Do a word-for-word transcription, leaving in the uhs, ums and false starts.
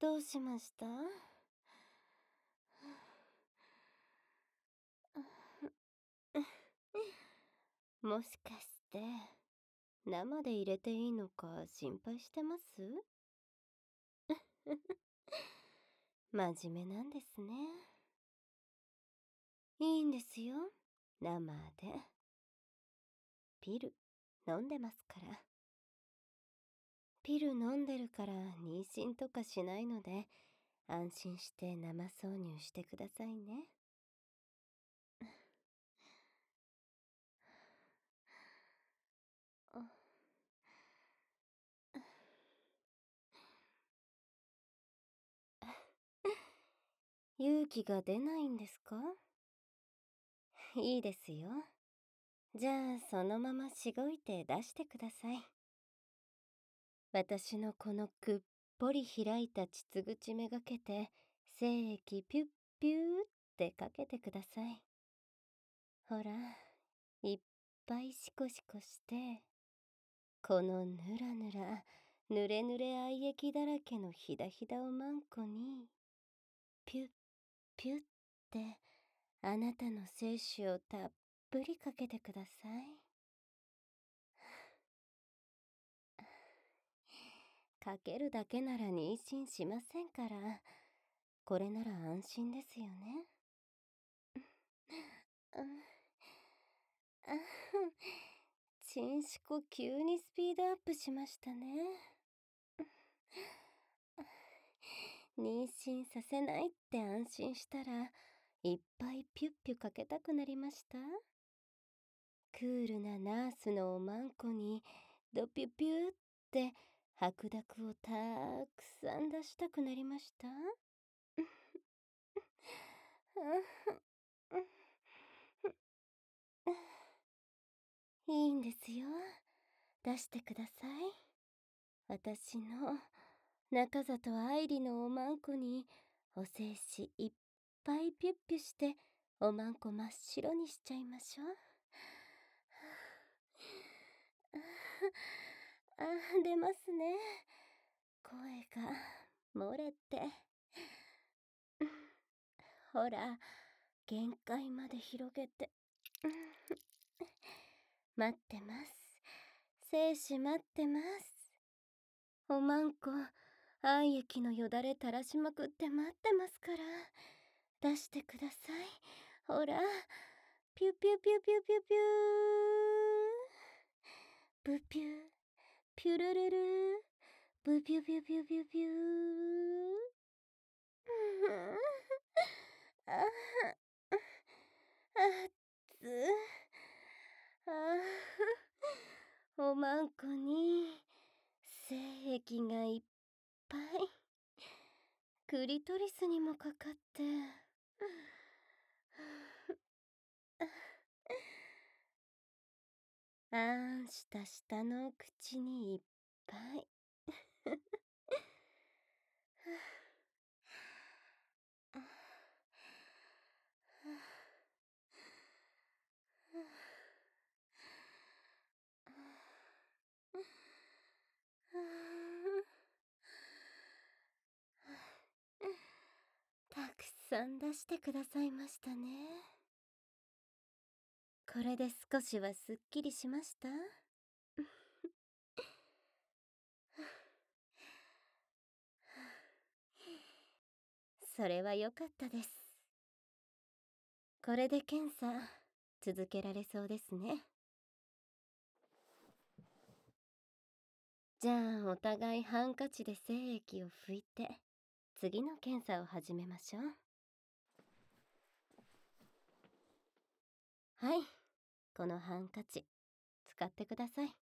どうしました？もしかして生で入れていいのか心配してます？真面目なんですね。いいんですよ、生で。ピル飲んでますから。ピル飲んでるから妊娠とかしないので、安心して生挿入してくださいね。勇気が出ないんですか？いいですよ。じゃあそのまましごいて出してください。私のこのくっぽり開いた膣口めがけて精液ピュッピューってかけてください。ほら、いっぱいシコシコして、このぬらぬらぬれぬれ愛液だらけのひだひだおまんこにピュッピュッってあなたの精子をたっぷりかけてください。かけるだけなら妊娠しませんから、これなら安心ですよね。うん、あチンシコ急にスピードアップしましたね。妊娠させないって安心したら、いっぱいピュッピュかけたくなりました。クールなナースのおまんこにドピュピュって白濁をたくさん出したくなりました。いいんですよ、出してください。私の中里愛理のおまんこにお精子いっぱいピュッピュしておまんこ真っ白にしちゃいましょう。ああ、出ますね、声が漏れて。ほら、限界まで広げて。待ってます、精子待ってます。おまんこ愛液のよだれ垂らしまくって待ってますから、出してください。ほら、ピュピュピュピュピュピュー、ブピュー、ピュルルルー、ブピュピュピュピュピュー。ああ、あっつああ、おまんこに精液がいっぱい、クリトリスにもかかって。あーんした下の口にいっぱい。たくさん出してくださいましたね。これで少しはすっきりしました？それは良かったです。これで検査続けられそうですね。じゃあお互いハンカチで精液を拭いて次の検査を始めましょう。はい、このハンカチ使ってください。